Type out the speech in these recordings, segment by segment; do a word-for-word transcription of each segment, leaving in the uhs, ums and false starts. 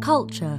culture.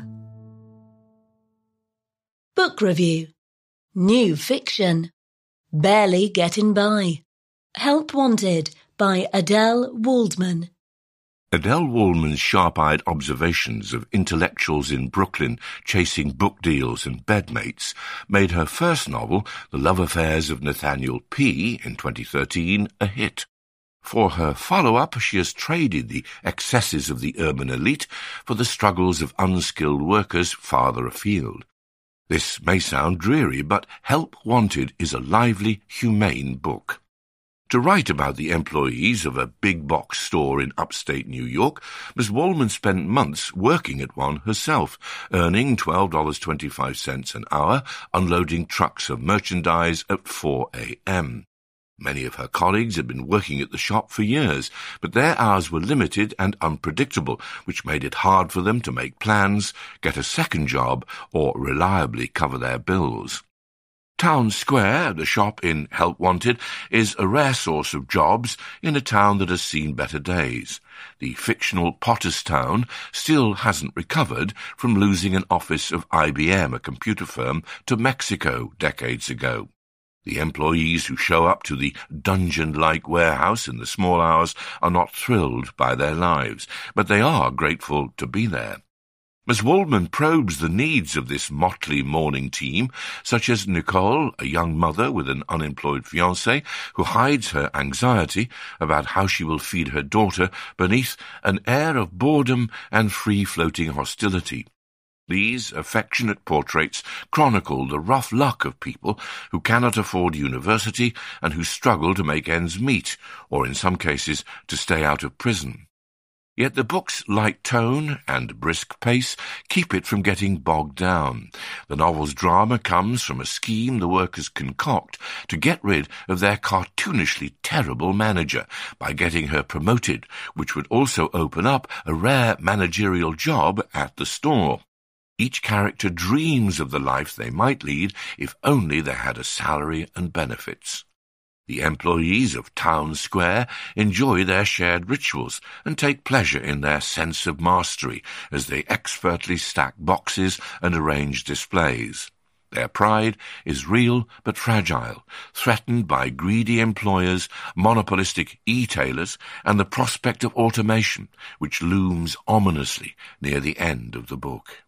Book review. New fiction. Barely Getting By. Help Wanted by Adele Waldman. Adele Waldman's sharp-eyed observations of intellectuals in Brooklyn chasing book deals and bedmates made her first novel, The Love Affairs of Nathaniel P., in twenty thirteen, a hit. For her follow-up, she has traded the excesses of the urban elite for the struggles of unskilled workers farther afield. This may sound dreary, but Help Wanted is a lively, humane book. To write about the employees of a big-box store in upstate New York, Miss Waldman spent months working at one herself, earning twelve dollars and twenty-five cents an hour, unloading trucks of merchandise at four a m Many of her colleagues had been working at the shop for years, but their hours were limited and unpredictable, which made it hard for them to make plans, get a second job, or reliably cover their bills. Town Square, the shop in Help Wanted, is a rare source of jobs in a town that has seen better days. The fictional Potterstown still hasn't recovered from losing an office of I B M, a computer firm, to Mexico decades ago. The employees who show up to the dungeon-like warehouse in the small hours are not thrilled by their lives, but they are grateful to be there. Miss Waldman probes the needs of this motley morning team, such as Nicole, a young mother with an unemployed fiancé, who hides her anxiety about how she will feed her daughter beneath an air of boredom and free-floating hostility. These affectionate portraits chronicle the rough luck of people who cannot afford university and who struggle to make ends meet, or in some cases to stay out of prison. Yet the book's light tone and brisk pace keep it from getting bogged down. The novel's drama comes from a scheme the workers concoct to get rid of their cartoonishly terrible manager by getting her promoted, which would also open up a rare managerial job at the store. Each character dreams of the life they might lead if only they had a salary and benefits. The employees of Town Square enjoy their shared rituals and take pleasure in their sense of mastery as they expertly stack boxes and arrange displays. Their pride is real but fragile, threatened by greedy employers, monopolistic e-tailers, and the prospect of automation, which looms ominously near the end of the book.